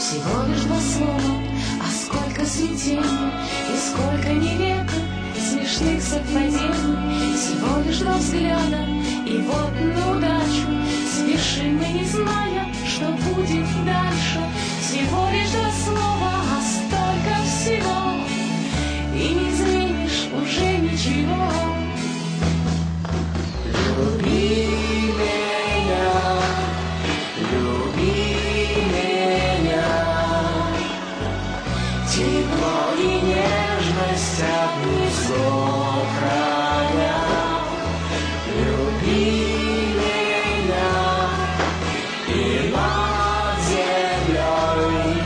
всего лишь два слова, а сколько смятений и сколько неверных смешных совпадений. Всего лишь два взгляда, и вот на удачу спешим мы, не зная, что будет дальше. Всего лишь два слова, а столько всего, и не изменишь уже ничего. Люби меня, люби меня, тепло и нежность от низов храня. Люби меня, и над землей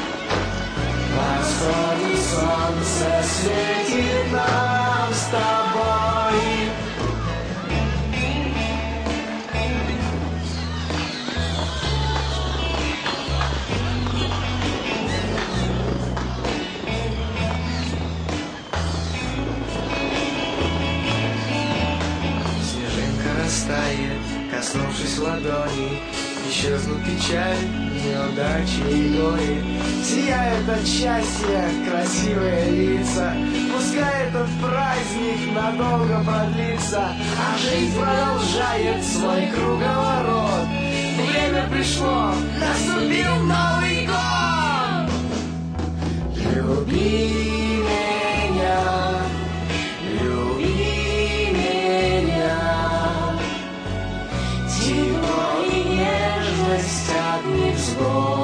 восходит солнце, светит нам с тобой. Растает, коснувшись ладони, исчезнут печаль, неудачи и горе. Сияют от счастья красивые лица, пускай этот праздник надолго продлится, а жизнь продолжает свой круговорот. Время пришло, наступил Новый год. Люби меня, люби меня, тепло и нежность от невзгод.